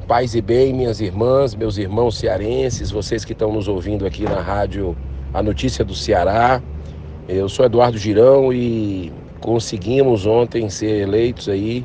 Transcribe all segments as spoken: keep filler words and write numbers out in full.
Paz e bem, minhas irmãs, meus irmãos cearenses, vocês que estão nos ouvindo aqui na rádio A Notícia do Ceará. Eu sou Eduardo Girão e conseguimos ontem ser eleitos aí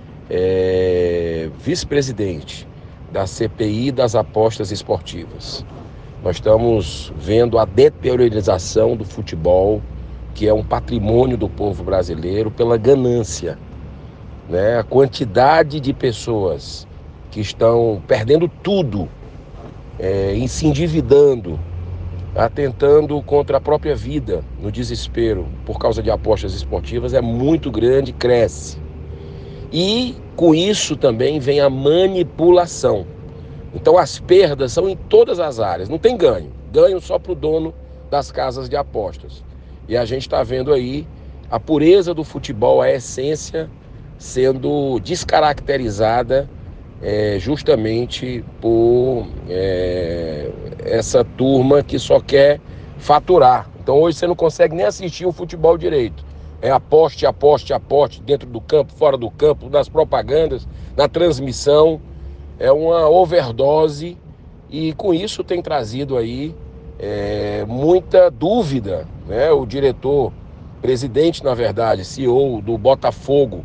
é, vice-presidente da C P I das apostas esportivas. Nós estamos vendo a deteriorização do futebol, que é um patrimônio do povo brasileiro, pela ganância, né? A quantidade de pessoas que estão perdendo tudo, é, e se endividando, atentando contra a própria vida, no desespero, por causa de apostas esportivas, é muito grande, cresce. E com isso também vem a manipulação. Então as perdas são em todas as áreas, não tem ganho. Ganho só para o dono das casas de apostas. E a gente está vendo aí a pureza do futebol, a essência, sendo descaracterizada é, justamente por é, essa turma que só quer faturar. Então hoje você não consegue nem assistir o futebol direito. É aposte, aposte, aposte, dentro do campo, fora do campo, nas propagandas, na transmissão. É uma overdose e com isso tem trazido aí é, muita dúvida, né? O diretor, presidente na verdade, C E O do Botafogo,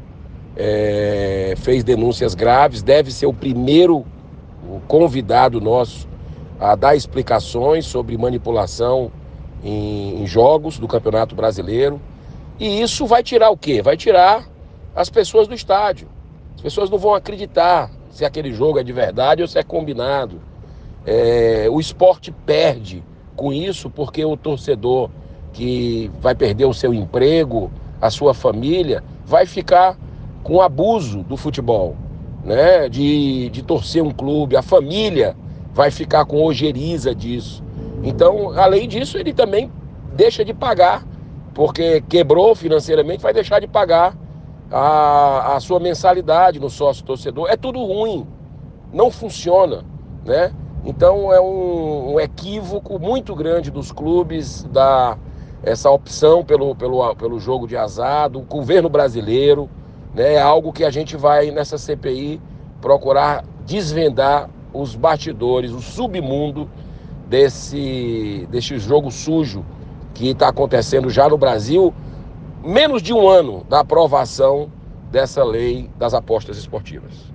é, fez denúncias graves, deve ser o primeiro convidado nosso a dar explicações sobre manipulação em, em jogos do Campeonato Brasileiro. E isso vai tirar o quê? Vai tirar as pessoas do estádio. As pessoas não vão acreditar se aquele jogo é de verdade ou se é combinado. É, o esporte perde com isso porque o torcedor que vai perder o seu emprego, a sua família, vai ficar com abuso do futebol, né? De, de torcer um clube, a família vai ficar com ojeriza disso. Então, além disso, ele também deixa de pagar, porque quebrou financeiramente, vai deixar de pagar a, a sua mensalidade no sócio torcedor. É tudo ruim, não funciona, né? Então é um, um equívoco muito grande dos clubes, da, essa opção pelo, pelo, pelo jogo de azar, do governo brasileiro, né? É algo que a gente vai nessa C P I procurar desvendar os bastidores, o submundo desse, desse jogo sujo que está acontecendo já no Brasil, menos de um ano da aprovação dessa lei das apostas esportivas.